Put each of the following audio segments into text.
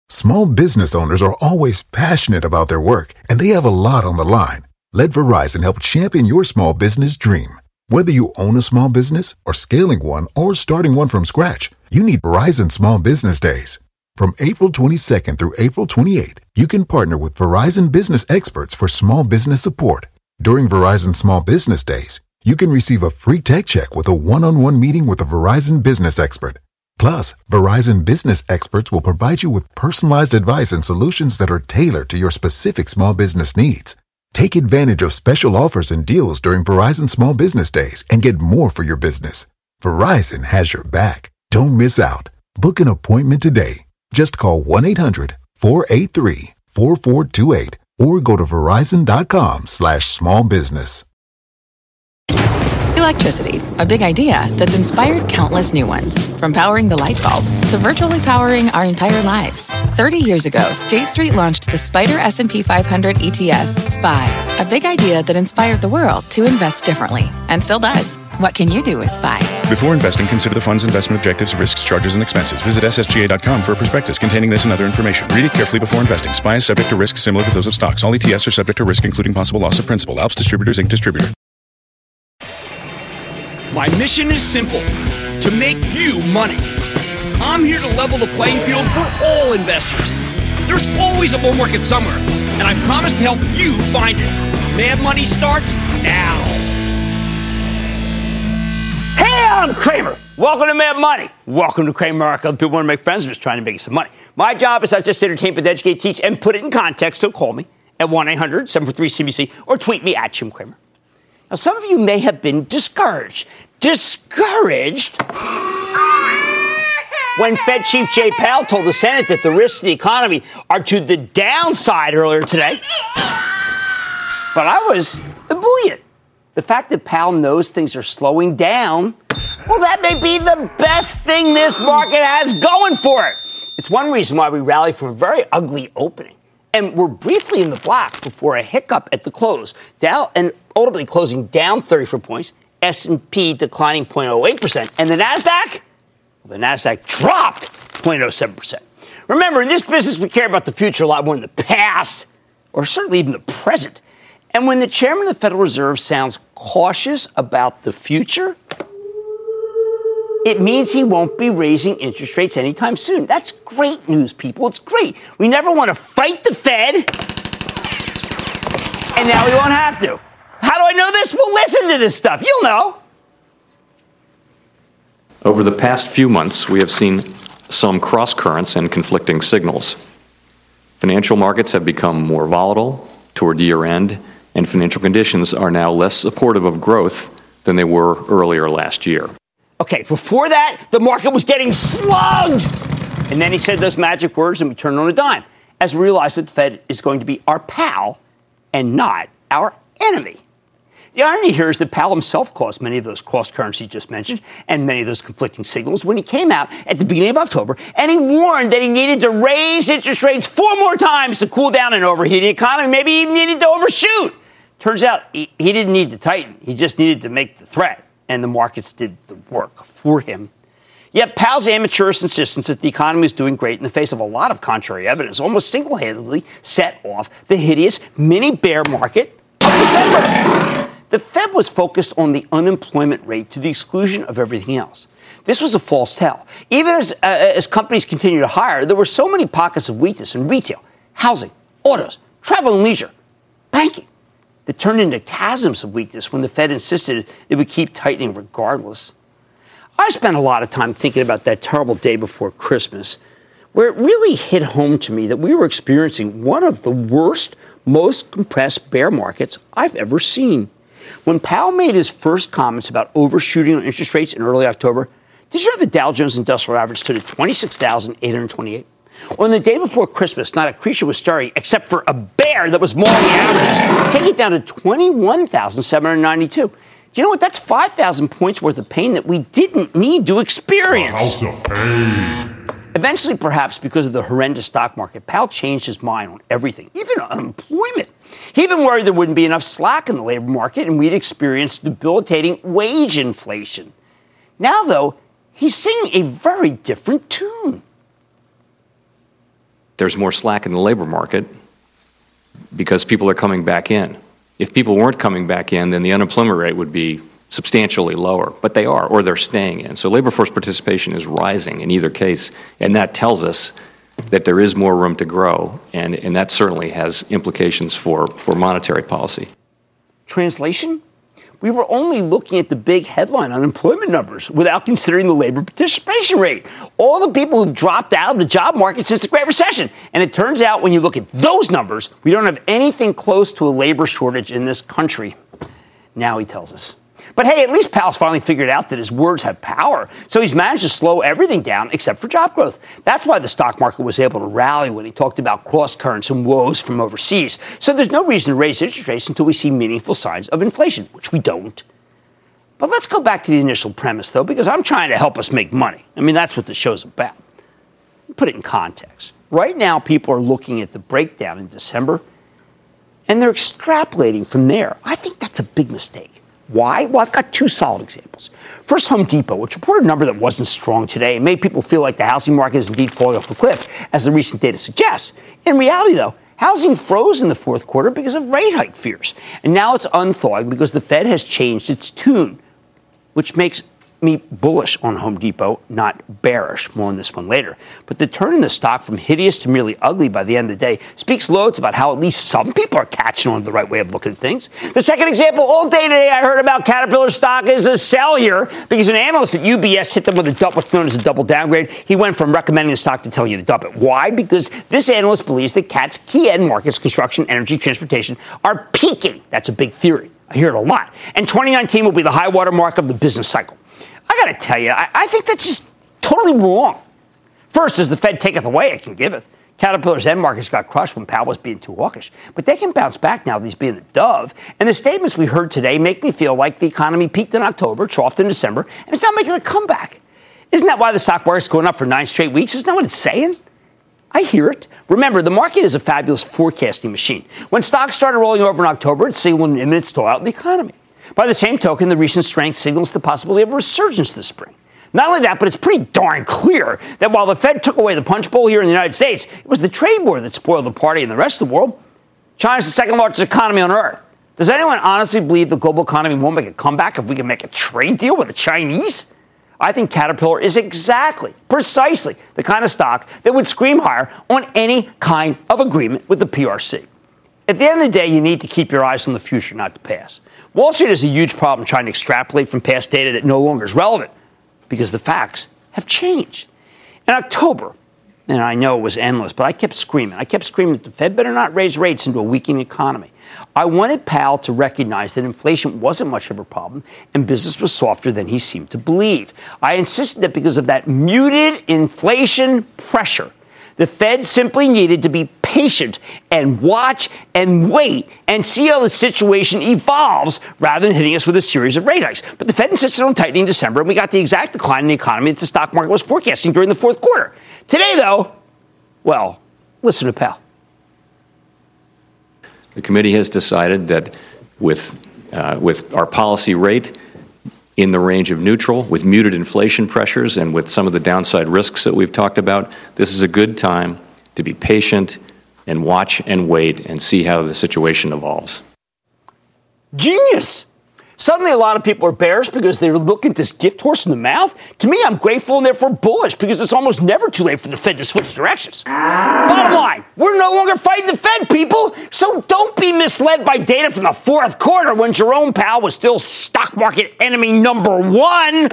Small business owners are always passionate about their work, and they have a lot on the line. Let Verizon help champion your small business dream. Whether you own a small business or scaling one or starting one from scratch, you need Verizon Small Business Days. From April 22nd through April 28th, you can partner with Verizon business experts for small business support. During Verizon Small Business Days, you can receive a free tech check with a one-on-one meeting with a Verizon business expert. Plus, Verizon business experts will provide you with personalized advice and solutions that are tailored to your specific small business needs. Take advantage of special offers and deals during Verizon Small Business Days and get more for your business. Verizon has your back. Don't miss out. Book an appointment today. Just call 1-800-483-4428 or go to verizon.com/smallbusiness. Electricity, a big idea that's inspired countless new ones. From powering the light bulb to virtually powering our entire lives. 30 years ago, State Street launched the Spider S&P 500 ETF, SPY. A big idea that inspired the world to invest differently. And still does. What can you do with SPY? Before investing, consider the fund's investment objectives, risks, charges, and expenses. Visit ssga.com for a prospectus containing this and other information. Read it carefully before investing. SPY is subject to risks similar to those of stocks. All ETFs are subject to risk, including possible loss of principal. Alps Distributors, Inc. Distributor. My mission is simple, to make you money. I'm here to level the playing field for all investors. There's always a bull market somewhere, and I promise to help you find it. Mad Money starts now. Hey, I'm Kramer. Welcome to Mad Money. Welcome to Cramerica. People want to make friends. I'm just trying to make you some money. My job is not just to entertain, but to educate, teach, and put it in context, so call me at 1-800-743-CBC or tweet me at Jim Cramer. Now, some of you may have been discouraged when Fed Chief Jay Powell told the Senate that the risks to the economy are to the downside earlier today. But I was ebullient. The fact that Powell knows things are slowing down, well, that may be the best thing this market has going for it. It's one reason why we rallied from a very ugly opening. And we're briefly in the black before a hiccup at the close. Dow and ultimately closing down 34 points. S&P declining 0.08%. And the NASDAQ? Well, the NASDAQ dropped 0.07%. Remember, in this business, we care about the future a lot more than the past, or certainly even the present. And when the chairman of the Federal Reserve sounds cautious about the future, it means he won't be raising interest rates anytime soon. That's great news, people. It's great. We never want to fight the Fed, and now we won't have to. How do I know this? Well, listen to this stuff. You'll know. Over the past few months, we have seen some cross currents and conflicting signals. Financial markets have become more volatile toward year end, and financial conditions are now less supportive of growth than they were earlier last year. Okay, before that, the market was getting slugged. And then he said those magic words and we turned on a dime as we realized that the Fed is going to be our pal and not our enemy. The irony here is that Powell himself caused many of those cross currents he just mentioned and many of those conflicting signals when he came out at the beginning of October and he warned that he needed to raise interest rates 4 more times to cool down an overheating economy. Maybe he needed to overshoot. Turns out he didn't need to tighten. He just needed to make the threat, and the markets did the work for him. Yet Powell's amateurish insistence that the economy is doing great in the face of a lot of contrary evidence almost single-handedly set off the hideous mini bear market of December. The Fed was focused on the unemployment rate to the exclusion of everything else. This was a false tell. Even as companies continue to hire, there were so many pockets of weakness in retail, housing, autos, travel and leisure, banking, that turned into chasms of weakness when the Fed insisted it would keep tightening regardless. I spent a lot of time thinking about that terrible day before Christmas, where it really hit home to me that we were experiencing one of the worst, most compressed bear markets I've ever seen. When Powell made his first comments about overshooting on interest rates in early October, did you know the Dow Jones Industrial Average stood at 26,828? On the day before Christmas, not a creature was stirring except for a bear that was mauling the averages, taking it down to 21,792. Do you know what? That's 5,000 points worth of pain that we didn't need to experience. House of pain. Eventually, perhaps because of the horrendous stock market, Powell changed his mind on everything, even unemployment. He'd been worried there wouldn't be enough slack in the labor market and we'd experience debilitating wage inflation. Now, though, he's singing a very different tune. there's more slack in the labor market because people are coming back in. If people weren't coming back in, then the unemployment rate would be substantially lower, but they are, or they're staying in. So labor force participation is rising in either case, and that tells us that there is more room to grow, and that certainly has implications for monetary policy. Translation? We were only looking at the big headline unemployment numbers without considering the labor participation rate. All the people who've dropped out of the job market since the Great Recession. And it turns out when you look at those numbers, we don't have anything close to a labor shortage in this country. Now he tells us. But hey, at least Powell's finally figured out that his words have power. So he's managed to slow everything down except for job growth. That's why the stock market was able to rally when he talked about cross currents and woes from overseas. So there's no reason to raise interest rates until we see meaningful signs of inflation, which we don't. But let's go back to the initial premise, though, because I'm trying to help us make money. I mean, that's what the show's about. Put it in context. Right now, people are looking at the breakdown in December, and they're extrapolating from there. I think that's a big mistake. Why? Well, I've got two solid examples. First, Home Depot, which reported a number that wasn't strong today and made people feel like the housing market is indeed falling off the cliff, as the recent data suggests. In reality, though, housing froze in the fourth quarter because of rate hike fears. And now it's unthawing because the Fed has changed its tune, which makes me bullish on Home Depot, not bearish. More on this one later. But the turn in the stock from hideous to merely ugly by the end of the day speaks loads about how at least some people are catching on to the right way of looking at things. The second example, all day today I heard about Caterpillar stock is a sell here because an analyst at UBS hit them with what's known as a double downgrade. He went from recommending the stock to telling you to dump it. Why? Because this analyst believes that CAT's key end markets, construction, energy, transportation, are peaking. That's a big theory. I hear it a lot. And 2019 will be the high water mark of the business cycle. I got to tell you, I think that's just totally wrong. First, as the Fed taketh away, it can giveth. Caterpillar's end markets got crushed when Powell was being too hawkish. But they can bounce back now that he's being the dove. And the statements we heard today make me feel like the economy peaked in October, troughed in December, and it's not making a comeback. Isn't that why the stock market's going up for 9 straight weeks? Isn't that what it's saying? I hear it. Remember, the market is a fabulous forecasting machine. When stocks started rolling over in October, it signaled an imminent stall-out in the economy. By the same token, the recent strength signals the possibility of a resurgence this spring. Not only that, but it's pretty darn clear that while the Fed took away the punch bowl here in the United States, it was the trade war that spoiled the party in the rest of the world. China's the second largest economy on earth. Does anyone honestly believe the global economy won't make a comeback if we can make a trade deal with the Chinese? I think Caterpillar is precisely the kind of stock that would scream higher on any kind of agreement with the PRC. At the end of the day, you need to keep your eyes on the future, not the past. Wall Street has a huge problem trying to extrapolate from past data that no longer is relevant because the facts have changed. In October, and I know it was endless, but I kept screaming. That the Fed better not raise rates into a weakening economy. I wanted Powell to recognize that inflation wasn't much of a problem and business was softer than he seemed to believe. I insisted that because of that muted inflation pressure, the Fed simply needed to be patient and watch and wait and see how the situation evolves rather than hitting us with a series of rate hikes. But the Fed insisted on tightening in December, and we got the exact decline in the economy that the stock market was forecasting during the fourth quarter. Today, though, well, listen to Powell. The committee has decided that with our policy rate in the range of neutral, with muted inflation pressures and with some of the downside risks that we've talked about, this is a good time to be patient and watch and wait and see how the situation evolves. Genius! Suddenly, a lot of people are bearish because they look at this gift horse in the mouth. To me, I'm grateful and therefore bullish because it's almost never too late for the Fed to switch directions. Bottom line, we're no longer fighting the Fed, people. So don't be misled by data from the fourth quarter when Jerome Powell was still stock market enemy number one.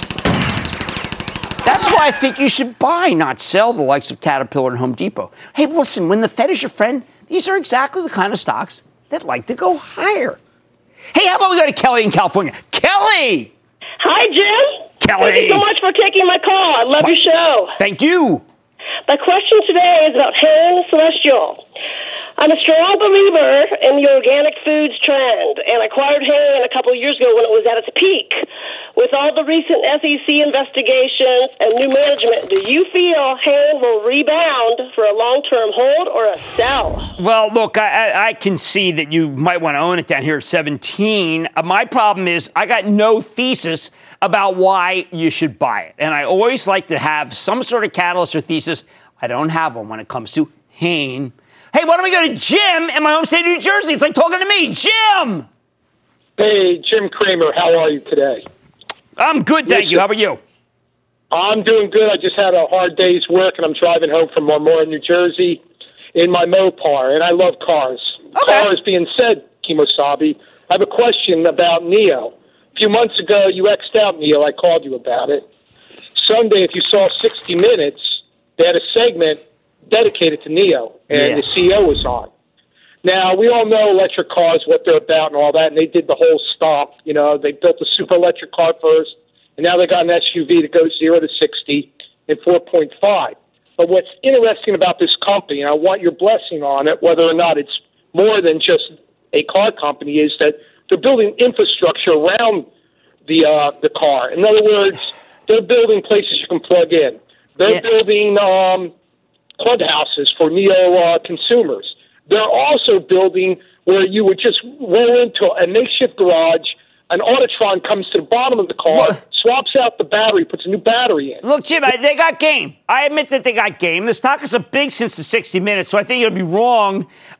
That's why I think you should buy, not sell, the likes of Caterpillar and Home Depot. Hey, listen, when the Fed is your friend, these are exactly the kind of stocks that like to go higher. Hey, how about we go to Kelly in California? Kelly! Hi, Jim. Kelly! Thank you so much for taking my call. I love your show. Thank you. My question today is about Hain Celestial. I'm a strong believer in the organic foods trend and acquired Hain a couple of years ago when it was at its peak. With all the recent SEC investigations and new management, do you feel Hain will rebound for a long-term hold or a sell? Well, look, I can see that you might want to own it down here at 17. My problem is I got no thesis about why you should buy it. And I always like to have some sort of catalyst or thesis. I don't have one when it comes to Hain. Hey, why don't we go to Jim in my home state of New Jersey? It's like talking to me. Jim! Hey, Jim Cramer, how are you today? I'm good, thank you. How about you? I'm doing good. I just had a hard day's work, and I'm driving home from Marmora, New Jersey, in my Mopar, and I love cars. Okay. Cars being said, Kimosabe, I have a question about Neo. A few months ago, you X'd out Neo. I called you about it. Sunday, if you saw 60 Minutes, they had a segment dedicated to Neo, and the CEO was on. Now, we all know electric cars, what they're about and all that, and they did the whole stomp. You know, they built a super electric car first, and now they got an SUV that goes 0 to 60 in 4.5. But what's interesting about this company, and I want your blessing on it, whether or not it's more than just a car company, is that they're building infrastructure around the car. In other words, they're building places you can plug in. They're building clubhouses for Neo consumers. They're also building where you would just roll into a makeshift garage, an Autotron comes to the bottom of the car, swaps out the battery, puts a new battery in. Look, Jim, they got game. I admit that they got game. The stock is up big since the 60 Minutes, so I think it would be wrong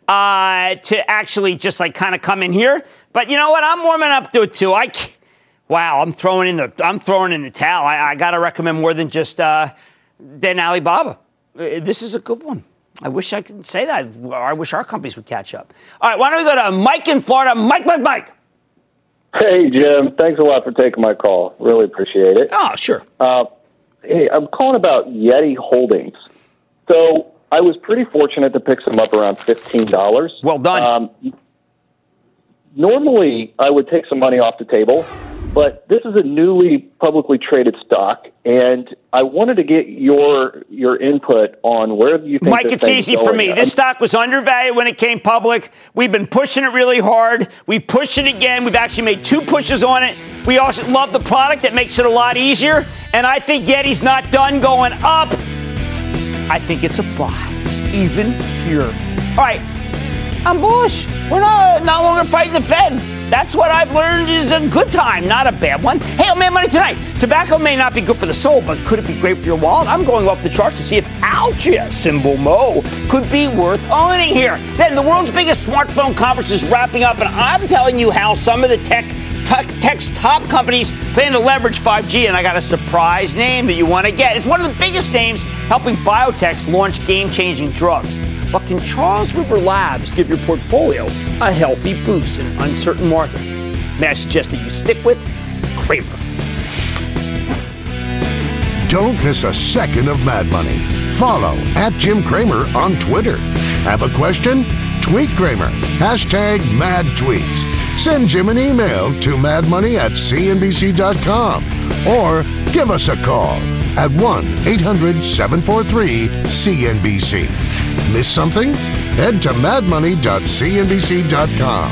to actually just like kind of come in here. But you know what? I'm warming up to it too. I'm throwing in the towel. I got to recommend more than just than Alibaba. This is a good one. I wish I could say that. I wish our companies would catch up. All right, why don't we go to Mike in Florida? Mike. Hey, Jim. Thanks a lot for taking my call. Really appreciate it. Oh, sure. Hey, I'm calling about Yeti Holdings. So I was pretty fortunate to pick some up around $15. Well done. Normally, I would take some money off the table, but this is a newly publicly traded stock, and I wanted to get your input on where you think Mike, this it's easy for me. This stock was undervalued when it came public. We've been pushing it really hard. We pushed it again. We've actually made 2 pushes on it. We also love the product. That makes it a lot easier. And I think Yeti's not done going up. I think it's a buy, even here. All right, I'm bullish. We're no longer fighting the Fed. That's what I've learned is a good time, not a bad one. Hey, on Mad Money tonight, tobacco may not be good for the soul, but could it be great for your wallet? I'm going off the charts to see if Altria, symbol Mo, could be worth owning here. Then the world's biggest smartphone conference is wrapping up, and I'm telling you how some of the tech's top companies plan to leverage 5G, and I got a surprise name that you want to get. It's one of the biggest names helping biotechs launch game-changing drugs. But can Charles River Labs give your portfolio a healthy boost in an uncertain market? May I suggest that you stick with Cramer? Don't miss a second of Mad Money. Follow @JimCramer on Twitter. Have a question? Tweet Cramer. #MadTweets. Send Jim an email to madmoney@cnbc.com or give us a call at 1-800-743-CNBC. Miss something? Head to madmoney.cnbc.com.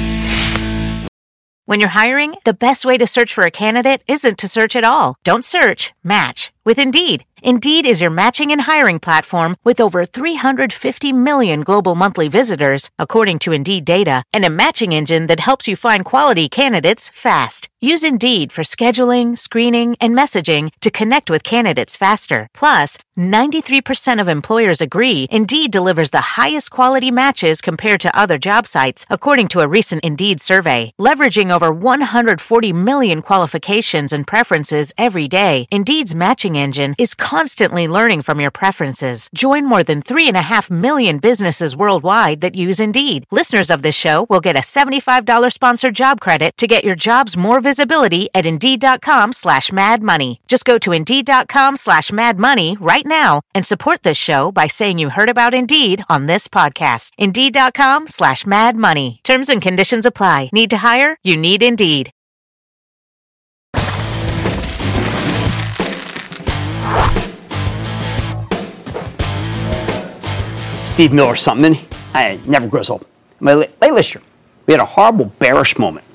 When you're hiring, the best way to search for a candidate isn't to search at all. Don't search, match with Indeed. Indeed is your matching and hiring platform with over 350 million global monthly visitors, according to Indeed data, and a matching engine that helps you find quality candidates fast. Use Indeed for scheduling, screening, and messaging to connect with candidates faster. Plus, 93% of employers agree Indeed delivers the highest quality matches compared to other job sites, according to a recent Indeed survey. Leveraging over 140 million qualifications and preferences every day, Indeed's matching engine is constantly learning from your preferences. Join more than 3.5 million businesses worldwide that use Indeed. Listeners of this show will get a $75 sponsored job credit to get your jobs more visibility at Indeed.com/madmoney. Just go to Indeed.com/madmoney right now and support this show by saying you heard about Indeed on this podcast. Indeed.com/madmoney. Terms and conditions apply. Need to hire? You need Indeed. Steve Miller, something. I never grows old. Late last year, we had a horrible bearish moment.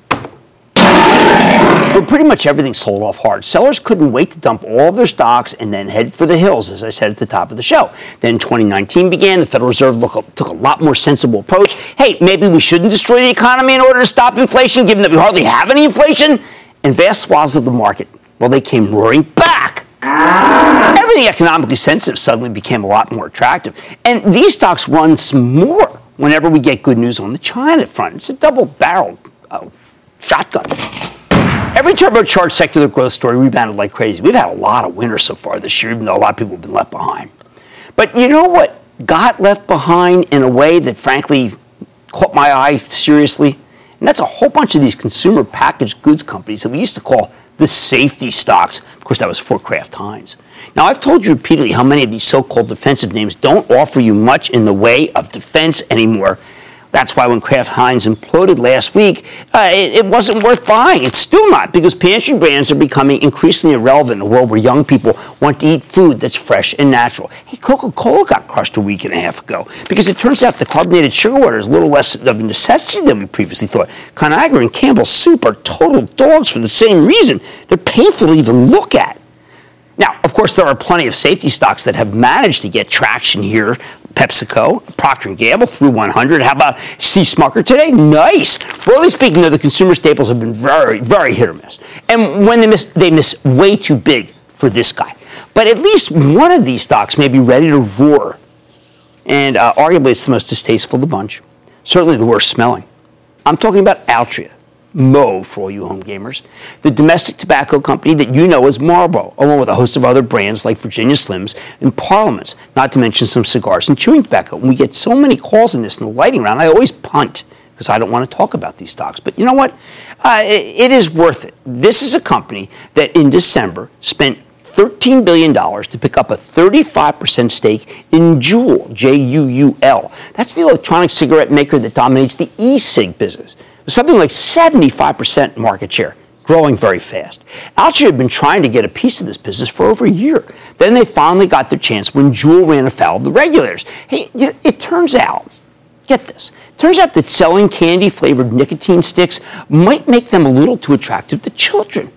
But pretty much everything sold off hard. Sellers couldn't wait to dump all of their stocks and then head for the hills, as I said at the top of the show. Then 2019 began. The Federal Reserve took a lot more sensible approach. Hey, maybe we shouldn't destroy the economy in order to stop inflation, given that we hardly have any inflation. And vast swaths of the market, well, they came roaring back. Everything economically sensitive suddenly became a lot more attractive. And these stocks run some more whenever we get good news on the China front. It's a double-barreled shotgun. Every turbocharged secular growth story rebounded like crazy. We've had a lot of winners so far this year, even though a lot of people have been left behind. But you know what got left behind in a way that, frankly, caught my eye seriously? And that's a whole bunch of these consumer packaged goods companies that we used to call the safety stocks. Of course, that was for Kraft Heinz. Now, I've told you repeatedly how many of these so-called defensive names don't offer you much in the way of defense anymore. That's why when Kraft Heinz imploded last week, it wasn't worth buying. It's still not, because pantry brands are becoming increasingly irrelevant in a world where young people want to eat food that's fresh and natural. Hey, Coca-Cola got crushed a week and a half ago because it turns out the carbonated sugar water is a little less of a necessity than we previously thought. Conagra and Campbell's Soup are total dogs for the same reason. They're painful to even look at. Now, of course, there are plenty of safety stocks that have managed to get traction here. PepsiCo, Procter & Gamble through 100. How about C. Smucker today? Nice. Broadly speaking, though, the consumer staples have been very, very hit or miss. And when they miss way too big for this guy. But at least one of these stocks may be ready to roar. And arguably, it's the most distasteful of the bunch. Certainly the worst smelling. I'm talking about Altria. Mo, for all you home gamers, the domestic tobacco company that you know as Marlboro, along with a host of other brands like Virginia Slims and Parliaments, not to mention some cigars and chewing tobacco. And we get so many calls in this in the lightning round, I always punt because I don't want to talk about these stocks. But you know what? It is worth it. This is a company that in December spent $13 billion to pick up a 35% stake in Juul, J-U-U-L. That's the electronic cigarette maker that dominates the e-cig business. Something like 75% market share, growing very fast. Altria had been trying to get a piece of this business for over a year. Then they finally got their chance when Juul ran afoul of the regulators. Hey, it turns out, get this, turns out that selling candy-flavored nicotine sticks might make them a little too attractive to children.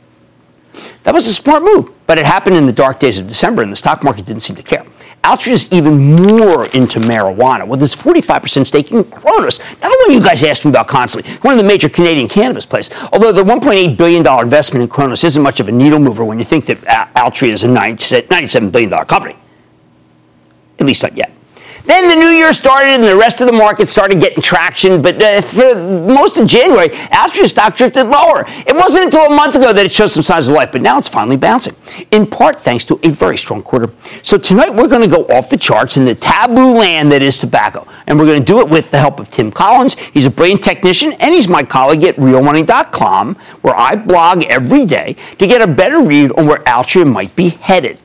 That was a smart move, but it happened in the dark days of December, and the stock market didn't seem to care. Altria is even more into marijuana with its 45% stake in Cronos. Now, the one you guys ask me about constantly, one of the major Canadian cannabis plays. Although the $1.8 billion investment in Cronos isn't much of a needle mover when you think that Altria is a $97 billion company. At least not yet. Then the new year started and the rest of the market started getting traction, but for most of January, Altria stock drifted lower. It wasn't until a month ago that it showed some signs of life, but now it's finally bouncing, in part thanks to a very strong quarter. So tonight we're going to go off the charts in the taboo land that is tobacco, and we're going to do it with the help of Tim Collins. He's a brilliant technician, and he's my colleague at realmoney.com, where I blog every day to get a better read on where Altria might be headed.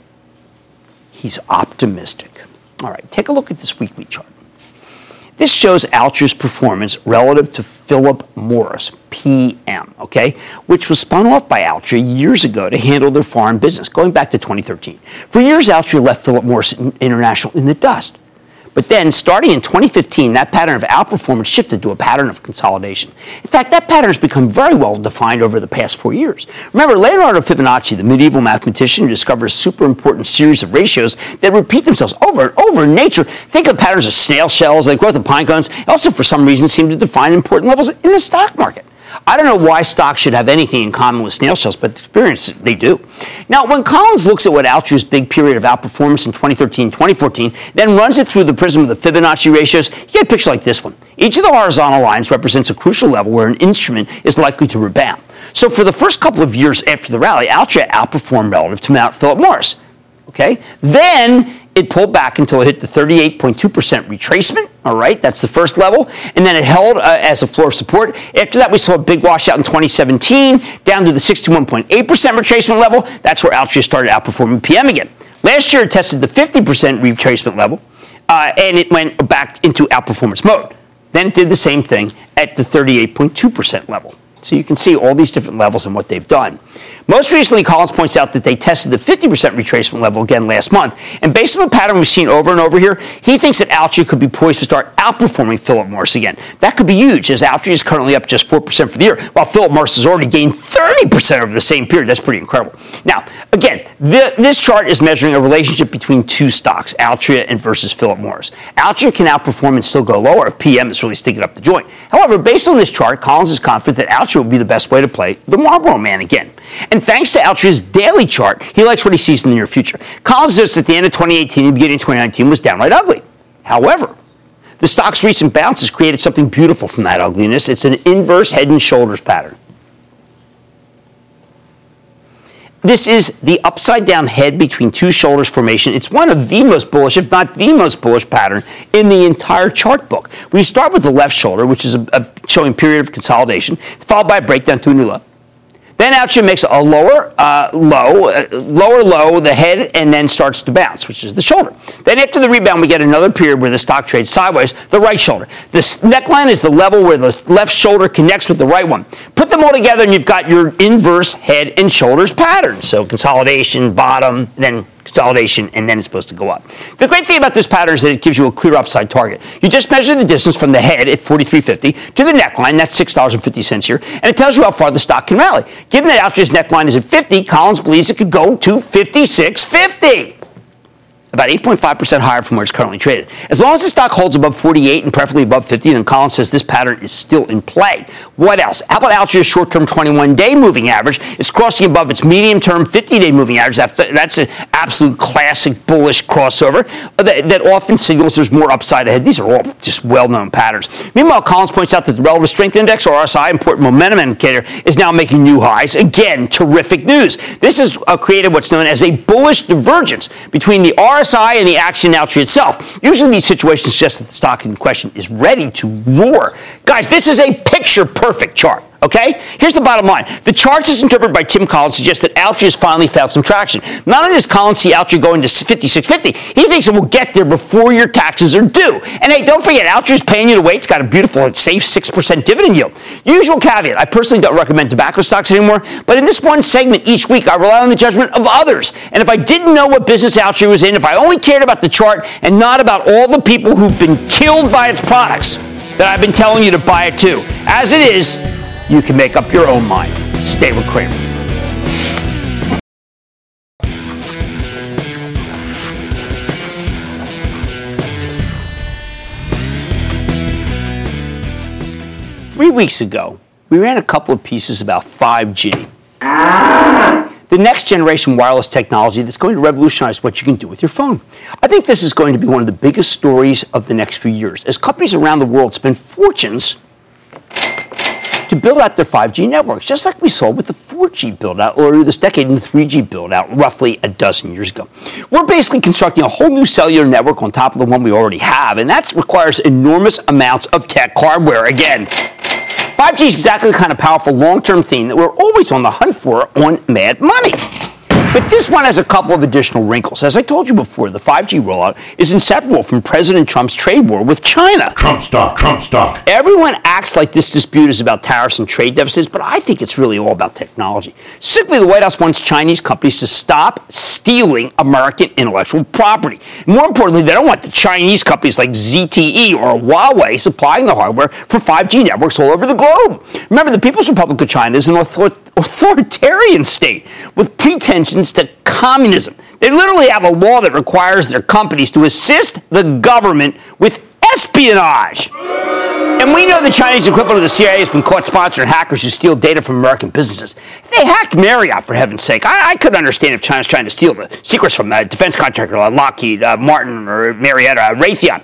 He's optimistic. All right, take a look at this weekly chart. This shows Altria's performance relative to Philip Morris, PM, okay, which was spun off by Altria years ago to handle their foreign business, going back to 2013. For years, Altria left Philip Morris International in the dust. But then, starting in 2015, that pattern of outperformance shifted to a pattern of consolidation. In fact, that pattern has become very well defined over the past 4 years. Remember, Leonardo Fibonacci, the medieval mathematician who discovered a super important series of ratios that repeat themselves over and over in nature. Think of patterns of snail shells, like growth of pine cones, also for some reason seem to define important levels in the stock market. I don't know why stocks should have anything in common with snail shells, but experience they do. Now, when Collins looks at what Altria's big period of outperformance in 2013-2014, then runs it through the prism of the Fibonacci ratios, you get a picture like this one. Each of the horizontal lines represents a crucial level where an instrument is likely to rebound. So for the first couple of years after the rally, Altria outperformed relative to Mount Philip Morris. Okay? Then it pulled back until it hit the 38.2% retracement. All right, that's the first level. And then it held as a floor of support. After that, we saw a big washout in 2017, down to the 61.8% retracement level. That's where Altria started outperforming PM again. Last year, it tested the 50% retracement level, and it went back into outperformance mode. Then it did the same thing at the 38.2% level. So you can see all these different levels and what they've done. Most recently, Collins points out that they tested the 50% retracement level again last month. And based on the pattern we've seen over and over here, he thinks that Altria could be poised to start outperforming Philip Morris again. That could be huge, as Altria is currently up just 4% for the year, while Philip Morris has already gained 30% over the same period. That's pretty incredible. Now, again, this chart is measuring a relationship between two stocks, Altria and versus Philip Morris. Altria can outperform and still go lower if PM is really sticking up the joint. However, based on this chart, Collins is confident that Altria Altria would be the best way to play the Marlboro Man again. And thanks to Altria's daily chart, he likes what he sees in the near future. Collins says at the end of 2018 and beginning of 2019 was downright ugly. However, the stock's recent bounce has created something beautiful from that ugliness. It's an inverse head and shoulders pattern. This is the upside-down head between two shoulders formation. It's one of the most bullish, if not the most bullish pattern in the entire chart book. We start with the left shoulder, which is showing period of consolidation, followed by a breakdown to a new low. Then Altria makes a lower low, the head, and then starts to bounce, which is the shoulder. Then after the rebound, we get another period where the stock trades sideways, the right shoulder. This neckline is the level where the left shoulder connects with the right one. Put them all together, and you've got your inverse head and shoulders pattern. So consolidation, bottom, then consolidation, and then it's supposed to go up. The great thing about this pattern is that it gives you a clear upside target. You just measure the distance from the head at 43.50 to the neckline, that's $6.50 here, and it tells you how far the stock can rally. Given that Altria's neckline is at 50, Collins believes it could go to 56.50. About 8.5% higher from where it's currently traded. As long as the stock holds above 48 and preferably above 50, then Collins says this pattern is still in play. What else? How about Altria's short-term 21-day moving average? It's crossing above its medium-term 50-day moving average. That's an absolute classic bullish crossover that often signals there's more upside ahead. These are all just well-known patterns. Meanwhile, Collins points out that the relative strength index, or RSI, important momentum indicator, is now making new highs. Again, terrific news. This has created what's known as a bullish divergence between the RSI and the action in Altria itself. Usually these situations suggest that the stock in question is ready to roar. Guys, this is a picture-perfect chart. Okay? Here's the bottom line. The charts as interpreted by Tim Collins suggest that Altria has finally found some traction. Not only does Collins see Altria going to 56.50, he thinks it will get there before your taxes are due. And hey, don't forget, Altria's paying you to wait. It's got a beautiful, safe 6% dividend yield. Usual caveat, I personally don't recommend tobacco stocks anymore, but in this one segment each week, I rely on the judgment of others. And if I didn't know what business Altria was in, if I only cared about the chart and not about all the people who've been killed by its products, then I've been telling you to buy it too. As it is, you can make up your own mind. Stay with Cramer. Three weeks ago, we ran a couple of pieces about 5G. The next generation wireless technology that's going to revolutionize what you can do with your phone. I think this is going to be one of the biggest stories of the next few years, as companies around the world spend fortunes to build out their 5G networks, just like we saw with the 4G build-out earlier this decade and the 3G build-out roughly a dozen years ago. We're basically constructing a whole new cellular network on top of the one we already have, and that requires enormous amounts of tech hardware. Again, 5G is exactly the kind of powerful long-term theme that we're always on the hunt for on Mad Money. But this one has a couple of additional wrinkles. As I told you before, the 5G rollout is inseparable from President Trump's trade war with China. Trump stock, Trump stock. Everyone acts like this dispute is about tariffs and trade deficits, but I think it's really all about technology. Simply, the White House wants Chinese companies to stop stealing American intellectual property. More importantly, they don't want the Chinese companies like ZTE or Huawei supplying the hardware for 5G networks all over the globe. Remember, the People's Republic of China is an authoritarian state with pretensions to communism. They literally have a law that requires their companies to assist the government with espionage. And we know the Chinese equivalent of the CIA has been caught sponsoring hackers who steal data from American businesses. They hacked Marriott, for heaven's sake. I could understand if China's trying to steal the secrets from a defense contractor like Lockheed Martin or Marietta, Raytheon.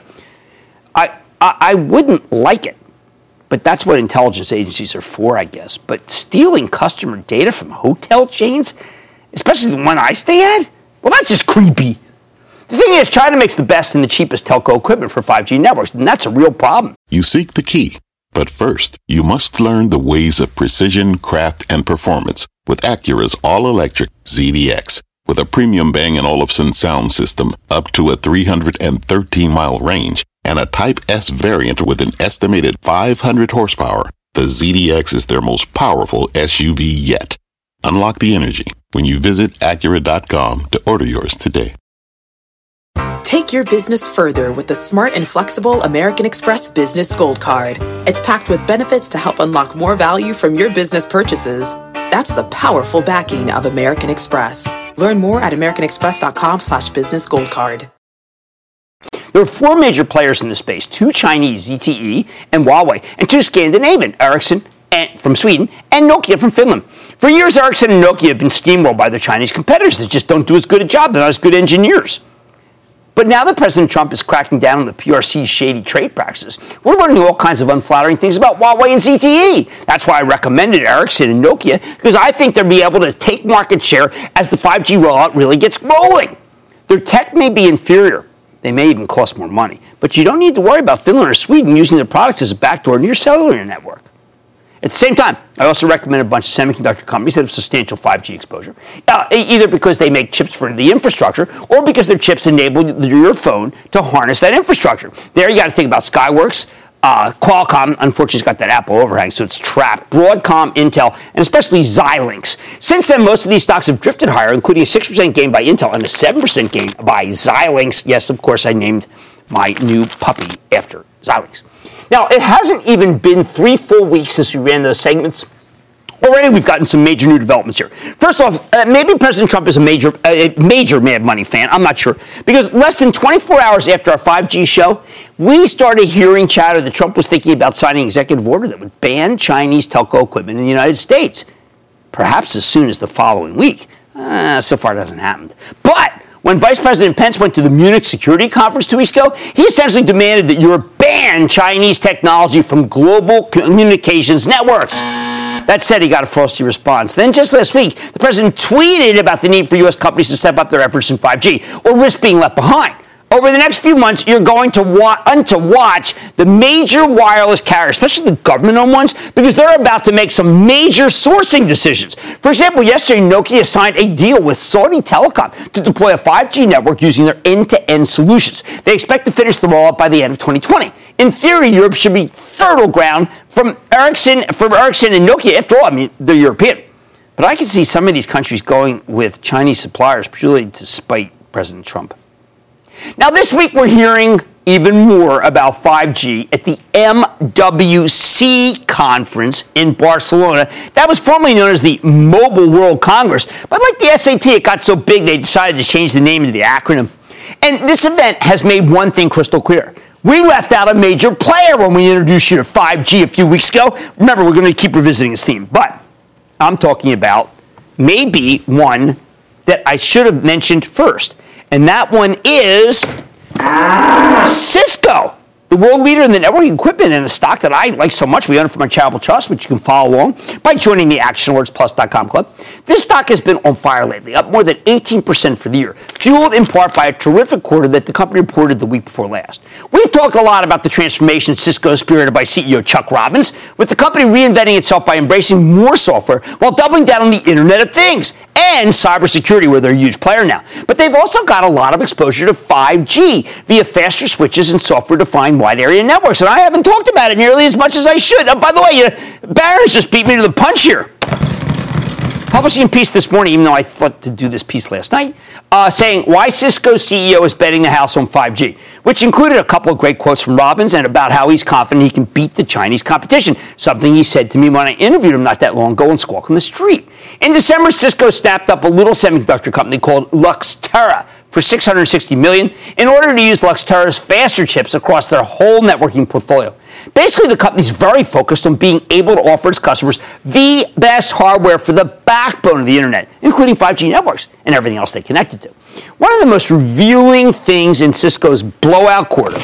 I wouldn't like it. But that's what intelligence agencies are for, I guess. But stealing customer data from hotel chains, especially the one I stay at, well, that's just creepy. The thing is, China makes the best and the cheapest telco equipment for 5G networks, and that's a real problem. You seek the key, but first, you must learn the ways of precision, craft, and performance with Acura's all-electric ZDX. With a premium Bang & Olufsen sound system up to a 313-mile range and a Type S variant with an estimated 500 horsepower, the ZDX is their most powerful SUV yet. Unlock the energy when you visit Acura.com to order yours today. Take your business further with the smart and flexible American Express Business Gold Card. It's packed with benefits to help unlock more value from your business purchases. That's the powerful backing of American Express. Learn more at americanexpress.com/businessgoldcard. There are four major players in the space, two Chinese, ZTE and Huawei, and two Scandinavian, Ericsson from Sweden, and Nokia from Finland. For years, Ericsson and Nokia have been steamrolled by their Chinese competitors that just don't do as good a job. They're not as good engineers. But now that President Trump is cracking down on the PRC's shady trade practices, we're learning all kinds of unflattering things about Huawei and ZTE. That's why I recommended Ericsson and Nokia, because I think they'll be able to take market share as the 5G rollout really gets rolling. Their tech may be inferior. They may even cost more money. But you don't need to worry about Finland or Sweden using their products as a backdoor into your cellular network. At the same time, I also recommend a bunch of semiconductor companies that have substantial 5G exposure, either because they make chips for the infrastructure or because their chips enable your phone to harness that infrastructure. There you got to think about Skyworks. Qualcomm, unfortunately, has got that Apple overhang, so it's trapped. Broadcom, Intel, and especially Xilinx. Since then, most of these stocks have drifted higher, including a 6% gain by Intel and a 7% gain by Xilinx. Yes, of course, I named my new puppy after Xilinx. Now, it hasn't even been 3 full weeks since we ran those segments. Already, we've gotten some major new developments here. First off, maybe President Trump is a major Mad Money fan. I'm not sure. Because less than 24 hours after our 5G show, we started hearing chatter that Trump was thinking about signing an executive order that would ban Chinese telco equipment in the United States. Perhaps as soon as the following week. So far, it hasn't happened. But when Vice President Pence went to the Munich Security Conference 2 weeks ago, he essentially demanded that Europe ban Chinese technology from global communications networks. That said, he got a frosty response. Then just last week, the president tweeted about the need for U.S. companies to step up their efforts in 5G or risk being left behind. Over the next few months, you're going to want to watch the major wireless carriers, especially the government-owned ones, because they're about to make some major sourcing decisions. For example, yesterday, Nokia signed a deal with Saudi Telecom to deploy a 5G network using their end-to-end solutions. They expect to finish the rollout by the end of 2020. In theory, Europe should be fertile ground for Ericsson and Nokia. After all, I mean, they're European. But I can see some of these countries going with Chinese suppliers purely to spite President Trump. Now, this week we're hearing even more about 5G at the MWC conference in Barcelona. That was formerly known as the Mobile World Congress. But like the SAT, it got so big they decided to change the name of the acronym. And this event has made one thing crystal clear. We left out a major player when we introduced you to 5G a few weeks ago. Remember, we're going to keep revisiting this theme. But I'm talking about maybe one that I should have mentioned first. And that one is Cisco, the world leader in the networking equipment, and a stock that I like so much. We own it from our charitable trust, which you can follow along by joining the ActionAlertsPlus.com club. This stock has been on fire lately, up more than 18% for the year, fueled in part by a terrific quarter that the company reported the week before last. We've talked a lot about the transformation Cisco is spearheaded by CEO Chuck Robbins, with the company reinventing itself by embracing more software while doubling down on the Internet of Things and cybersecurity, where they're a huge player now. But they've also got a lot of exposure to 5G via faster switches and software-defined wide area networks. And I haven't talked about it nearly as much as I should. By the way, Barron's just beat me to the punch here. Publishing a piece this morning, even though I thought to do this piece last night, saying why Cisco's CEO is betting the house on 5G, which included a couple of great quotes from Robbins and about how he's confident he can beat the Chinese competition, something he said to me when I interviewed him not that long ago on Squawk on the Street. In December, Cisco snapped up a little semiconductor company called Luxtera for $660 million in order to use Luxtera's faster chips across their whole networking portfolio. Basically, the company's very focused on being able to offer its customers the best hardware for the backbone of the internet, including 5G networks and everything else they connected to. One of the most revealing things in Cisco's blowout quarter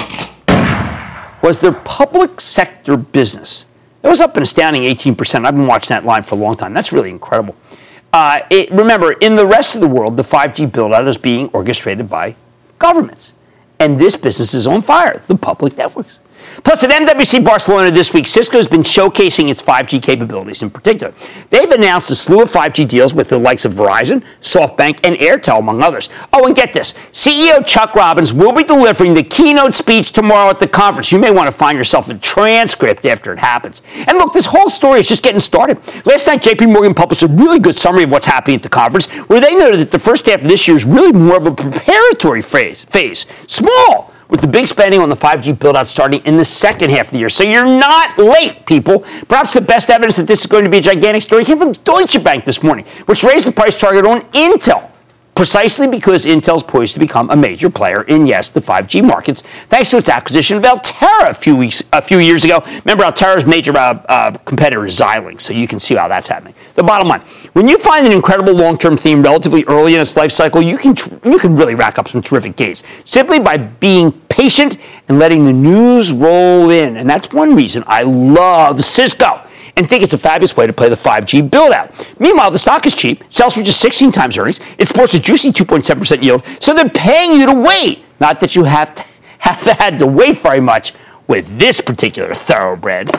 was their public sector business. It was up an astounding 18%. I've been watching that line for a long time. That's really incredible. Remember, in the rest of the world, the 5G build-out is being orchestrated by governments. And this business is on fire, the public networks. Plus, at MWC Barcelona this week, Cisco's been showcasing its 5G capabilities in particular. They've announced a slew of 5G deals with the likes of Verizon, SoftBank, and Airtel, among others. Oh, and get this. CEO Chuck Robbins will be delivering the keynote speech tomorrow at the conference. You may want to find yourself a transcript after it happens. And look, this whole story is just getting started. Last night, JP Morgan published a really good summary of what's happening at the conference, where they noted that the first half of this year is really more of a preparatory phase. Small, with the big spending on the 5G build-out starting in the second half of the year. So you're not late, people. Perhaps the best evidence that this is going to be a gigantic story came from Deutsche Bank this morning, which raised the price target on Intel. precisely because Intel's poised to become a major player in, yes, the 5G markets, thanks to its acquisition of Altera a few years ago. Remember, Altera's major competitor is Xilinx, so you can see how that's happening. The bottom line, when you find an incredible long-term theme relatively early in its life cycle, you can really rack up some terrific gains simply by being patient and letting the news roll in. And that's one reason I love Cisco and think it's a fabulous way to play the 5G build-out. Meanwhile, the stock is cheap, sells for just 16 times earnings. It sports a juicy 2.7% yield, so they're paying you to wait. Not that you have had to wait very much with this particular thoroughbred.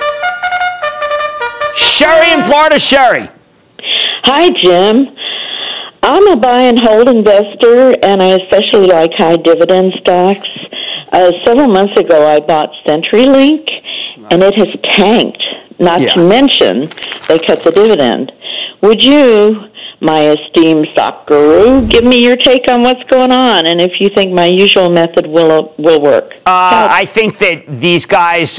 Sherry in Florida. Sherry. Hi, Jim. I'm a buy and hold investor, and I especially like high dividend stocks. Several months ago, I bought CenturyLink, and it has tanked. Not to mention, they cut the dividend. Would you, my esteemed stock guru, give me your take on what's going on, and if you think my usual method will work? I think that these guys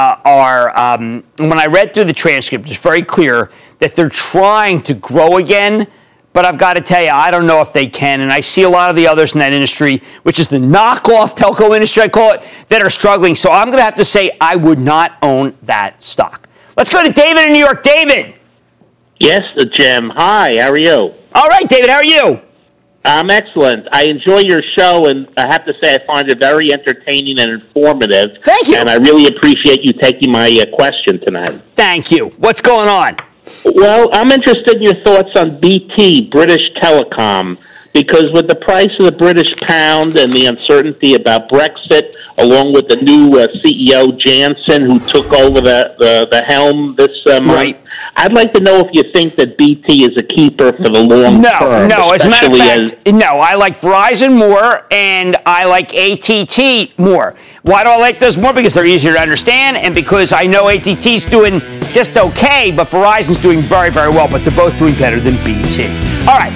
are, when I read through the transcript, it's very clear that they're trying to grow again. But I've got to tell you, I don't know if they can. And I see a lot of the others in that industry, which is the knockoff telco industry, I call it, that are struggling. So I'm going to have to say I would not own that stock. Let's go to David in New York. David. Yes, Jim. Hi, how are you? All right, David, how are you? I'm excellent. I enjoy your show, and I have to say I find it very entertaining and informative. Thank you. And I really appreciate you taking my question tonight. Thank you. What's going on? Well, I'm interested in your thoughts on BT, British Telecom, because with the price of the British pound and the uncertainty about Brexit, along with the new CEO Jansen, who took over the helm this month, right. I'd like to know if you think that BT is a keeper for the long term. No. As a matter of fact, no. I like Verizon more, and I like AT&T more. Why do I like those more? Because they're easier to understand, and because I know AT&T's doing just okay, but Verizon's doing very, very well, but they're both doing better than BT. All right,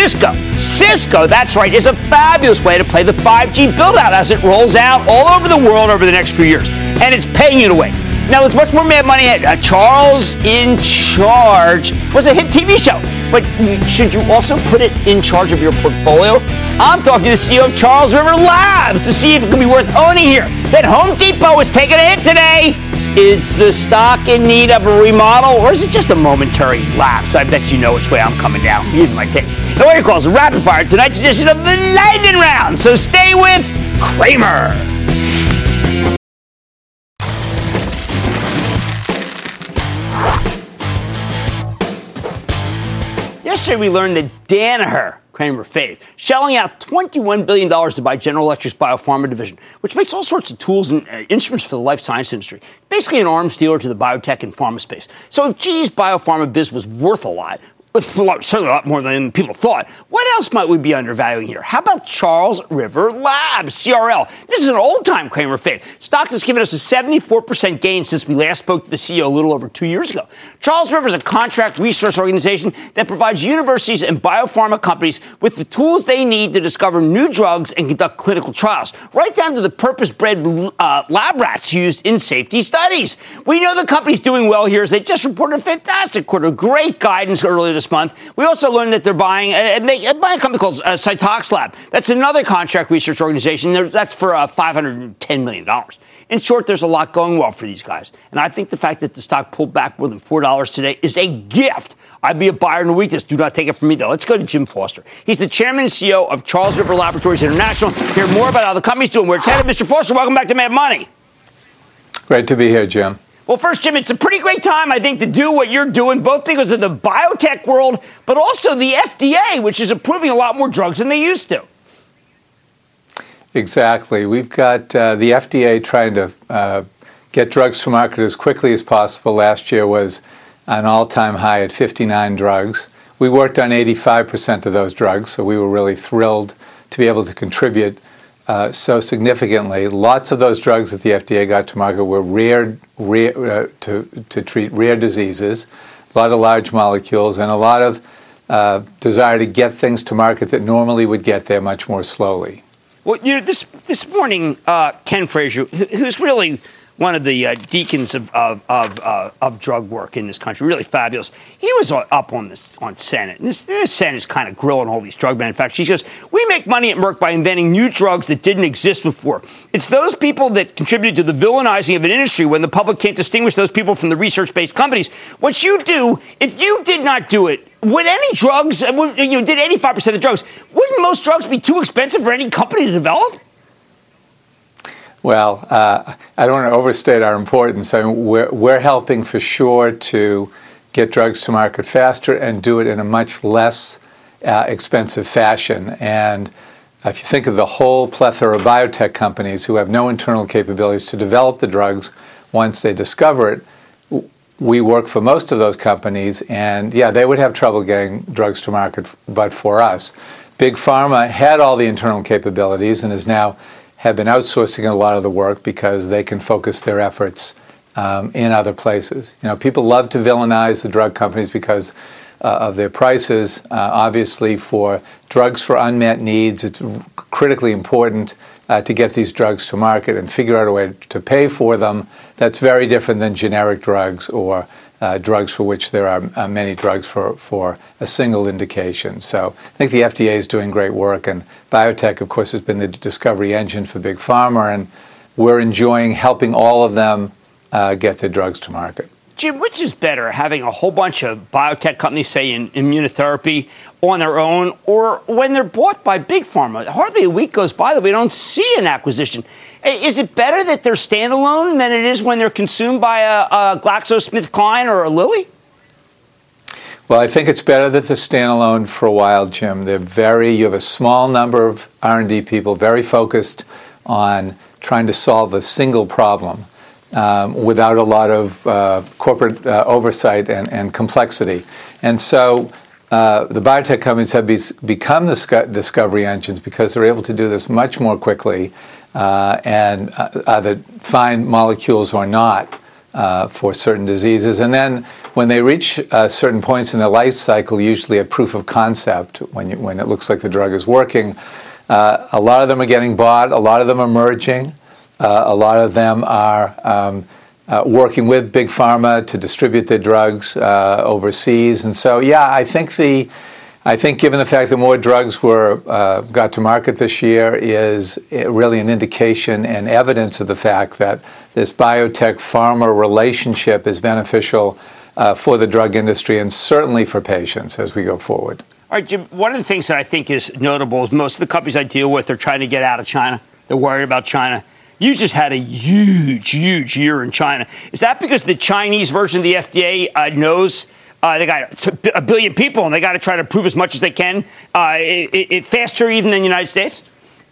Cisco, that's right, is a fabulous way to play the 5G build-out as it rolls out all over the world over the next few years, and it's paying you to wait. Now, there's much more Mad Money ahead. Charles in Charge was a hit TV show, but should you also put it in charge of your portfolio? I'm talking to the CEO of Charles River Labs to see if it could be worth owning here. Then Home Depot is taking a hit today. Is the stock in need of a remodel, or is it just a momentary lapse? I bet you know which way I'm coming down. Here's my take. The way it calls rapid fire tonight's edition of the Lightning Round. So stay with Cramer. Yesterday, we learned that Danaher, Cramer fave, shelling out $21 billion to buy General Electric's biopharma division, which makes all sorts of tools and instruments for the life science industry. Basically an arms dealer to the biotech and pharma space. So if GE's biopharma biz was worth a lot, certainly a lot more than people thought, what else might we be undervaluing here? How about Charles River Labs, CRL? This is an old-time Cramer fave. Stock has given us a 74% gain since we last spoke to the CEO a little over 2 years ago. Charles River is a contract research organization that provides universities and biopharma companies with the tools they need to discover new drugs and conduct clinical trials, right down to the purpose-bred lab rats used in safety studies. We know the company's doing well here as they just reported a fantastic quarter, great guidance earlier this month. We also learned that they're buying a company called Cytox Lab. That's another contract research organization. That's for $510 million. In short, there's a lot going well for these guys. And I think the fact that the stock pulled back more than $4 today is a gift. I'd be a buyer in the weakness. Do not take it from me, though. Let's go to Jim Foster. He's the chairman and CEO of Charles River Laboratories International. Hear more about how the company's doing, where it's headed. Mr. Foster, welcome back to Mad Money. Great to be here, Jim. Well, first, Jim, it's a pretty great time, I think, to do what you're doing, both because of the biotech world, but also the FDA, which is approving a lot more drugs than they used to. Exactly. We've got the FDA trying to get drugs to market as quickly as possible. Last year was an all-time high at 59 drugs. We worked on 85% of those drugs, so we were really thrilled to be able to contribute so significantly. Lots of those drugs that the FDA got to market were to treat rare diseases, a lot of large molecules, and a lot of desire to get things to market that normally would get there much more slowly. Well, this morning, Ken Frazier, who's really one of the deacons of drug work in this country, really fabulous. He was up on Senate. And this Senate is kind of grilling all these drug manufacturers. He says, we make money at Merck by inventing new drugs that didn't exist before. It's those people that contributed to the villainizing of an industry when the public can't distinguish those people from the research-based companies. What you do, if you did not do it, would any drugs, did 85% of the drugs, wouldn't most drugs be too expensive for any company to develop? Well, I don't want to overstate our importance. I mean, we're helping for sure to get drugs to market faster and do it in a much less expensive fashion. And if you think of the whole plethora of biotech companies who have no internal capabilities to develop the drugs once they discover it, we work for most of those companies, and yeah, they would have trouble getting drugs to market, but for us. Big Pharma had all the internal capabilities and have been outsourcing a lot of the work because they can focus their efforts in other places. People love to villainize the drug companies because of their prices. Obviously, for drugs for unmet needs, it's critically important to get these drugs to market and figure out a way to pay for them. That's very different than generic drugs or drugs for which there are many drugs for a single indication. So I think the FDA is doing great work, and biotech, of course, has been the discovery engine for Big Pharma, and we're enjoying helping all of them get their drugs to market. Jim, which is better, having a whole bunch of biotech companies, say, in immunotherapy on their own, or when they're bought by Big Pharma? Hardly a week goes by that we don't see an acquisition. Is it better that they're standalone than it is when they're consumed by a GlaxoSmithKline or a Lilly? Well, I think it's better that they're standalone for a while, Jim. You have a small number of R&D people very focused on trying to solve a single problem. Without a lot of corporate oversight and complexity. And so the biotech companies have become the discovery engines because they're able to do this much more quickly and either find molecules or not for certain diseases. And then when they reach certain points in their life cycle, usually a proof of concept, when it looks like the drug is working, a lot of them are getting bought, a lot of them are merging. A lot of them are working with Big Pharma to distribute their drugs overseas, and so I think given the fact that more drugs got to market this year is really an indication and evidence of the fact that this biotech pharma relationship is beneficial for the drug industry and certainly for patients as we go forward. All right, Jim. One of the things that I think is notable is most of the companies I deal with are trying to get out of China. They're worried about China. You just had a huge year in China. Is that because the Chinese version of the FDA knows they got a billion people and they got to try to prove as much as they can faster even than the United States?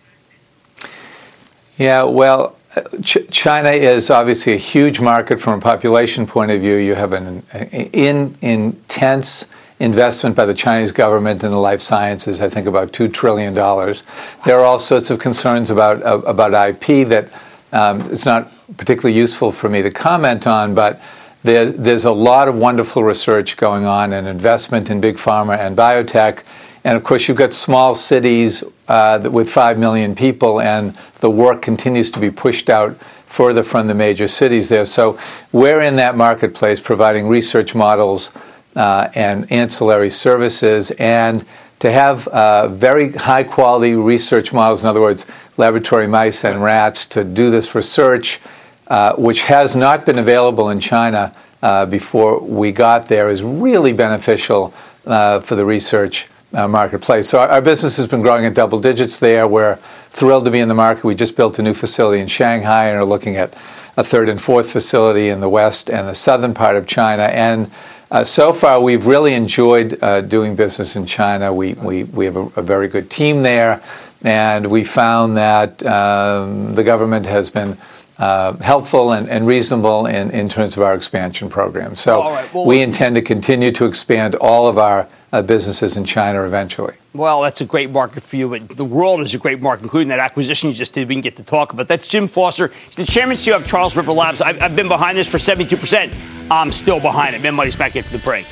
Yeah, well, China is obviously a huge market from a population point of view. You have an intense investment by the Chinese government in the life sciences, I think about $2 trillion. There are all sorts of concerns about IP that it's not particularly useful for me to comment on, but there's a lot of wonderful research going on and investment in Big Pharma and biotech. And of course, you've got small cities with 5 million people, and the work continues to be pushed out further from the major cities there. So we're in that marketplace providing research models and ancillary services, and to have very high-quality research models, in other words, laboratory mice and rats, to do this research, which has not been available in China before we got there, is really beneficial for the research marketplace. So our business has been growing at double digits there. We're thrilled to be in the market. We just built a new facility in Shanghai and are looking at a third and fourth facility in the west and the southern part of China. And so far, we've really enjoyed doing business in China. We have a very good team there, and we found that the government has been helpful and reasonable in terms of our expansion program. So we intend to continue to expand all of our businesses in China eventually. Well, that's a great market for you, but the world is a great market, including that acquisition you just did we can get to talk about. That's Jim Foster. He's the chairman and CEO of Charles River Labs. I've been behind this for 72%. I'm still behind it. Mad Money's back after the break.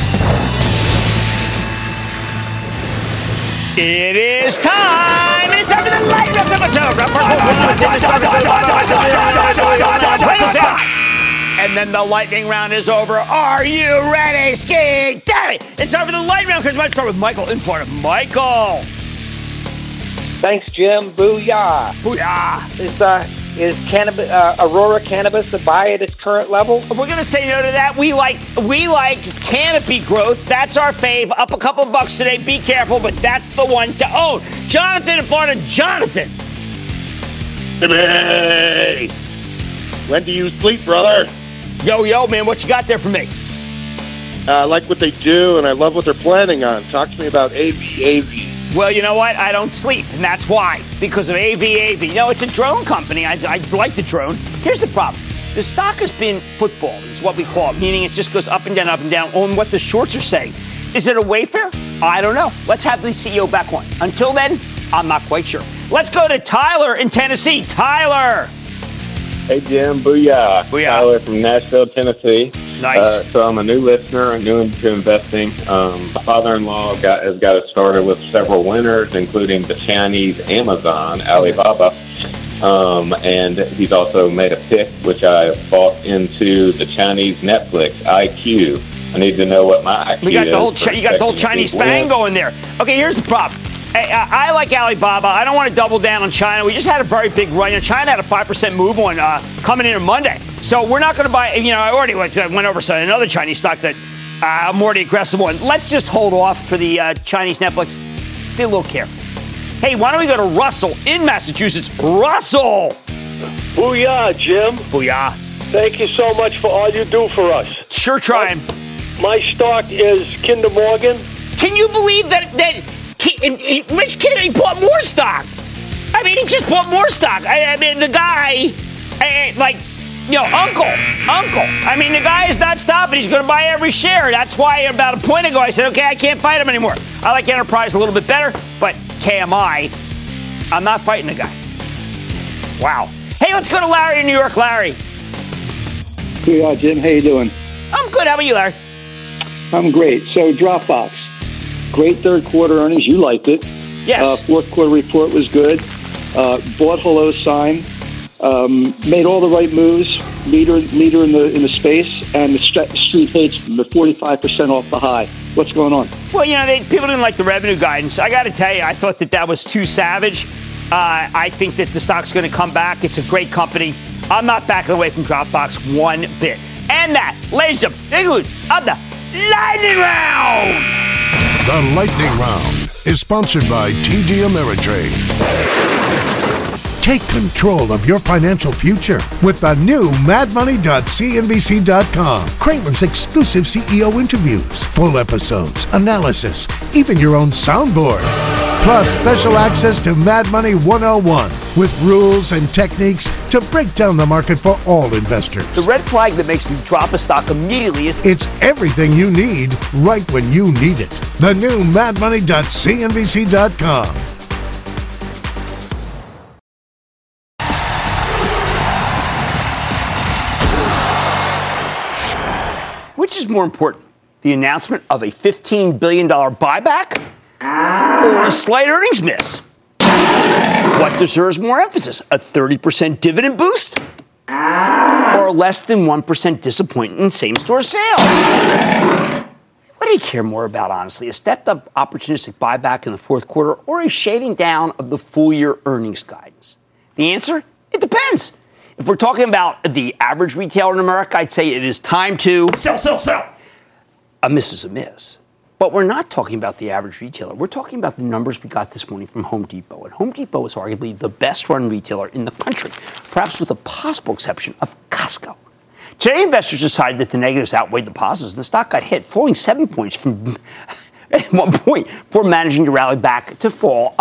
It is time. It's time And then the lightning round is over. Are you ready, Ski Daddy? It's time for the lightning round because we might start with Michael in Florida. Michael. Thanks, Jim. Booyah. Booyah. Is cannabis, Aurora Cannabis a buy at its current level? We're going to say no to that. We like Canopy growth. That's our fave. Up a couple bucks today. Be careful, but that's the one to own. Jonathan in Florida. Jonathan. Hey, when do you sleep, brother? Yo, man, what you got there for me? I like what they do, and I love what they're planning on. Talk to me about AV. Well, you know what? I don't sleep, and that's why. Because of AV. No, it's a drone company. I like the drone. Here's the problem. The stock has been football, is what we call it, meaning it just goes up and down on what the shorts are saying. Is it a Wayfair? I don't know. Let's have the CEO back on. Until then, I'm not quite sure. Let's go to Tyler in Tennessee. Tyler. Hey, Jim. Booyah. Tyler from Nashville, Tennessee. Nice. So I'm a new listener. I'm new into investing. My father-in-law has got us started with several winners, including the Chinese Amazon, Alibaba. And he's also made a pick, which I bought into the Chinese Netflix, IQ. I need to know what my IQ is. You got the whole Chinese fang going there. Okay, here's the problem. I like Alibaba. I don't want to double down on China. We just had a very big run. China had a 5% move on coming in on Monday. So we're not going to buy, I already went over another Chinese stock that I'm already aggressive on. Let's just hold off for the Chinese Netflix. Let's be a little careful. Hey, why don't we go to Russell in Massachusetts? Russell! Booyah, Jim. Booyah. Thank you so much for all you do for us. Sure trying. My stock is Kinder Morgan. Can you believe that Rich Kid, he bought more stock? I mean, he just bought more stock. I mean, the guy, uncle. I mean, the guy is not stopping. He's going to buy every share. That's why about a point ago I said, okay, I can't fight him anymore. I like Enterprise a little bit better, but KMI, I'm not fighting the guy. Wow. Hey, let's go to Larry in New York. Larry. Yeah, Jim, how you doing? I'm good. How about you, Larry? I'm great. So Dropbox, great third quarter earnings. You liked it. Yes. Fourth quarter report was good. Bought HelloSign. Made all the right moves. Leader in the space, and the street hates them. They're 45% off the high. What's going on? Well, people didn't like the revenue guidance. I got to tell you, I thought that was too savage. I think that the stock's going to come back. It's a great company. I'm not backing away from Dropbox one bit. And that, ladies and gentlemen, of the Lightning Round. The Lightning Round is sponsored by TD Ameritrade. Take control of your financial future with the new madmoney.cnbc.com. Cramer's exclusive CEO interviews, full episodes, analysis, even your own soundboard. Plus special access to Mad Money 101 with rules and techniques to break down the market for all investors. The red flag that makes me drop a stock immediately is... It's everything you need right when you need it. The new madmoney.cnbc.com. Which is more important, the announcement of a $15 billion buyback or a slight earnings miss? What deserves more emphasis, a 30% dividend boost or a less than 1% disappointment in same-store sales? What do you care more about, honestly, a stepped-up opportunistic buyback in the fourth quarter or a shading down of the full-year earnings guidance? The answer? It depends. If we're talking about the average retailer in America, I'd say it is time to sell. A miss is a miss. But we're not talking about the average retailer. We're talking about the numbers we got this morning from Home Depot. And Home Depot is arguably the best-run retailer in the country, perhaps with a possible exception of Costco. Today, investors decided that the negatives outweighed the positives, and the stock got hit, falling 7 points from at one point before managing to rally back to fall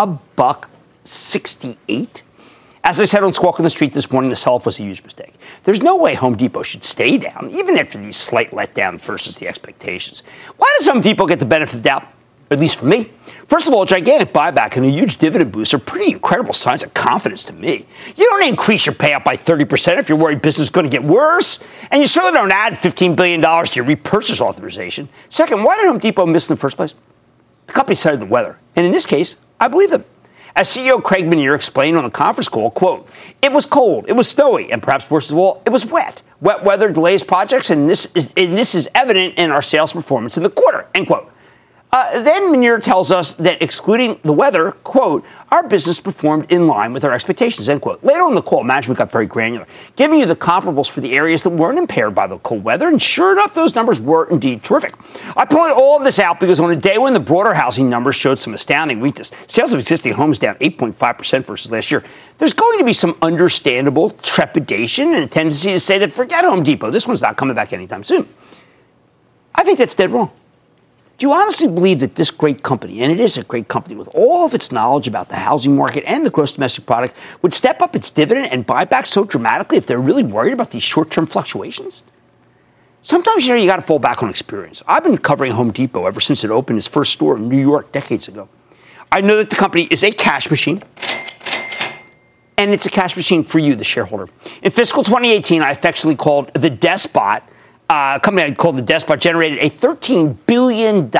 $1.68. As I said on Squawk on the Street this morning, the sell-off was a huge mistake. There's no way Home Depot should stay down, even after these slight letdowns versus the expectations. Why does Home Depot get the benefit of the doubt? At least for me. First of all, a gigantic buyback and a huge dividend boost are pretty incredible signs of confidence to me. You don't increase your payout by 30% if you're worried business is going to get worse. And you certainly don't add $15 billion to your repurchase authorization. Second, why did Home Depot miss in the first place? The company cited the weather. And in this case, I believe them. As CEO Craig Menear explained on the conference call, quote, it was cold, it was snowy, and perhaps worst of all, it was wet. Wet weather delays projects, and this is evident in our sales performance in the quarter, end quote. Then Menear tells us that excluding the weather, quote, our business performed in line with our expectations, end quote. Later on in the call, management got very granular, giving you the comparables for the areas that weren't impaired by the cold weather, and sure enough, those numbers were indeed terrific. I pointed all of this out because on a day when the broader housing numbers showed some astounding weakness, sales of existing homes down 8.5% versus last year, there's going to be some understandable trepidation and a tendency to say that forget Home Depot, this one's not coming back anytime soon. I think that's dead wrong. Do you honestly believe that this great company, and it is a great company with all of its knowledge about the housing market and the gross domestic product, would step up its dividend and buyback so dramatically if they're really worried about these short-term fluctuations? Sometimes, you got to fall back on experience. I've been covering Home Depot ever since it opened its first store in New York decades ago. I know that the company is a cash machine, and it's a cash machine for you, the shareholder. In fiscal 2018, I affectionately called the Despot, a company I called the Despot, generated a $13 billion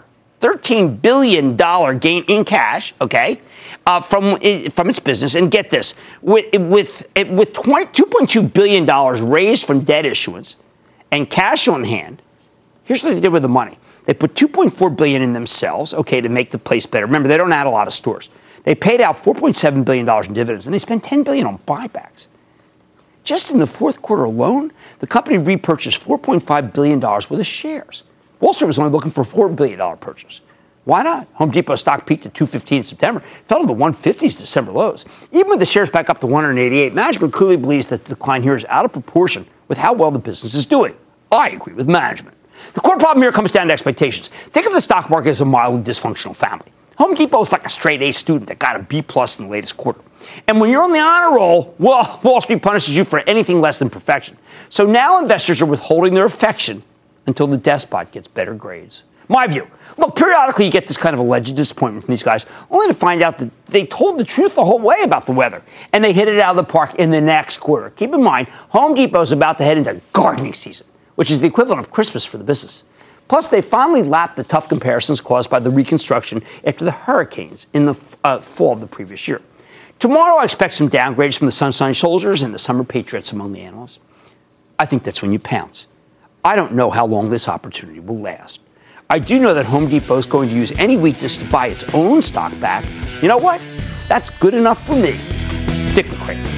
gain in cash, okay, from its business. And get this, with $2.2 billion raised from debt issuance and cash on hand, here's what they did with the money. They put $2.4 billion in themselves, okay, to make the place better. Remember, they don't add a lot of stores. They paid out $4.7 billion in dividends, and they spent $10 billion on buybacks. Just in the fourth quarter alone, the company repurchased $4.5 billion worth of shares. Wall Street was only looking for a $4 billion purchase. Why not? Home Depot stock peaked at $215 in September, fell to the 150s December lows. Even with the shares back up to 188, management clearly believes that the decline here is out of proportion with how well the business is doing. I agree with management. The core problem here comes down to expectations. Think of the stock market as a mildly dysfunctional family. Home Depot is like a straight A student that got a B+ in the latest quarter. And when you're on the honor roll, well, Wall Street punishes you for anything less than perfection. So now investors are withholding their affection until the Despot gets better grades. My view. Look, periodically you get this kind of alleged disappointment from these guys, only to find out that they told the truth the whole way about the weather, and they hit it out of the park in the next quarter. Keep in mind, Home Depot is about to head into gardening season, which is the equivalent of Christmas for the business. Plus, they finally lapped the tough comparisons caused by the reconstruction after the hurricanes in the fall of the previous year. Tomorrow, I expect some downgrades from the Sunshine Soldiers and the Summer Patriots among the analysts. I think that's when you pounce. I don't know how long this opportunity will last. I do know that Home Depot is going to use any weakness to buy its own stock back. You know what? That's good enough for me. Stick with Craig.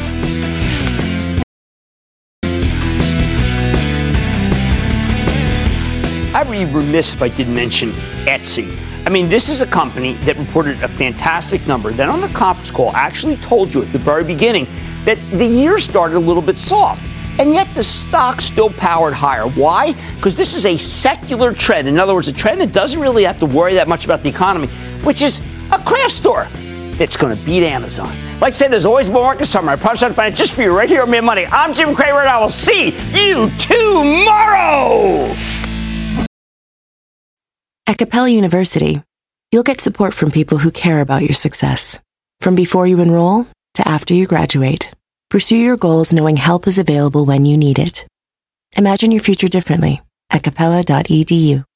I'd be remiss if I didn't mention Etsy. I mean, this is a company that reported a fantastic number that on the conference call actually told you at the very beginning that the year started a little bit soft. And yet the stock still powered higher. Why? Because this is a secular trend. In other words, a trend that doesn't really have to worry that much about the economy, which is a craft store that's going to beat Amazon. Like I said, there's always more market summer. I promise I'll find it just for you right here on Mad Money. I'm Jim Cramer, and I will see you tomorrow. At Capella University, you'll get support from people who care about your success. From before you enroll to after you graduate, pursue your goals knowing help is available when you need it. Imagine your future differently at capella.edu.